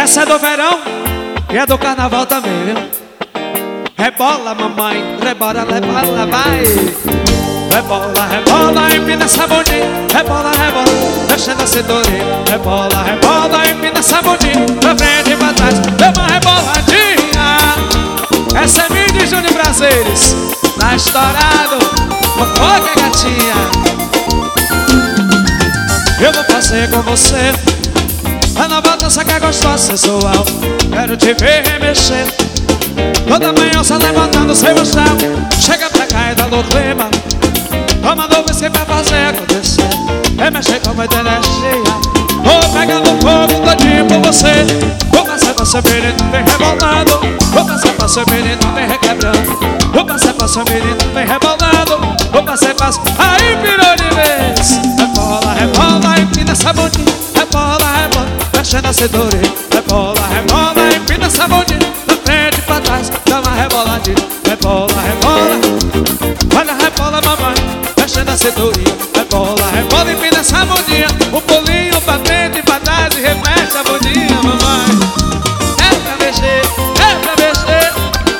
Essa é do verão e é do carnaval também, viu? Rebola, mamãe, rebola, rebola, vai. Rebola, rebola, empina essa bundinha. Rebola, rebola, mexendo a cinturinha. Rebola, rebola, empina essa bundinha. Pra frente e pra trás, dê uma reboladinha. Essa é minha de Júnior Prazeres. Tá estourado, fofoca, gatinha. Eu vou fazer com você a nova dança que é gostosa, sensual. Quero te ver remexer. Toda manhã só levantando seu astral. Chega pra cá e dá no clima. Toma no whisky pra fazer acontecer. Remexer com muita energia. Vou pegando fogo todinho por você. Vou passar pra seu menino, vem rebolando. Vou passar pra seu menino, vem requebrando. Vou passar pra seu menino, vem rebolando. Vou passar pra... Aí virou de vez. Rebola, rebola, empina essa bundinha. Rebola, rebola, mexendo a cinturinha. Rebola, rebola, empina essa bundinha. Na frente e pra trás, dá uma reboladinha. Rebola, rebola, olha, rebola, mamãe, mexendo a cinturinha. Rebola, rebola, empina essa bundinha. Um pulinho pra frente e pra trás e remexe a bundinha, mamãe. É pra mexer, é pra mexer.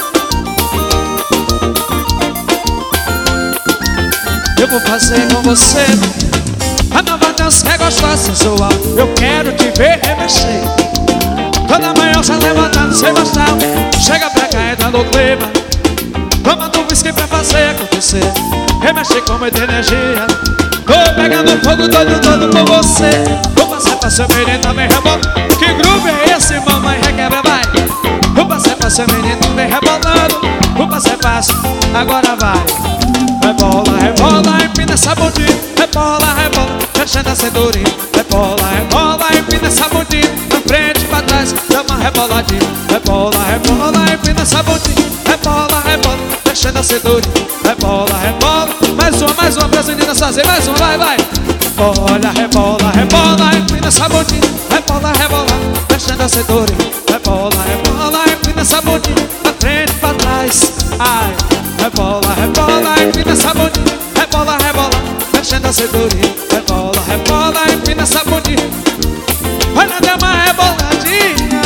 Eu vou fazer com você a nova dança que é gostosa, sensual. Eu quero te ver remexer. Toda manhã já levantando seu astral. Chega pra cá, entra no clima. Tomando whisky pra fazer acontecer. Remexer com muita energia. Vou pegando fogo todo por você. Vou passar pra seu menino, vem rebola. Que groove é esse, mamãe? Requebra, vai. Vou passar pra seu menino, vem rebolando. Vou passar fácil, agora vai. Rebola, rebola, empina essa bundinha. Rebola, rebola, mexendo a cinturinha. Rebola, rebola, empina essa bundinha. Na frente e pra trás, dá uma reboladinha. Rebola, rebola, empina essa bundinha. Rebola, rebola, mexendo a cinturinha. Rebola, rebola, mais uma pra as meninas fazer. Mais uma, vai, vai. Rebola, rebola, rebola, empina essa bundinha. Rebola, rebola, mexendo a cinturinha. Rebola, rebola, empina essa bundinha. Na frente e pra trás, ai. Rebola, rebola, empina essa bundinha. Rebola, rebola, mexendo a cinturinha. Rebola, rebola, empina essa bundinha. Olha, deu uma reboladinha.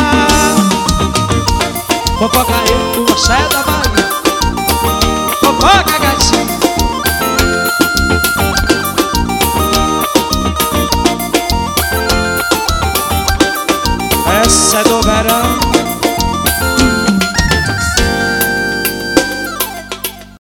Fofoca aí, o axé da Bahia. Fofoca, gatinha. Essa é do verão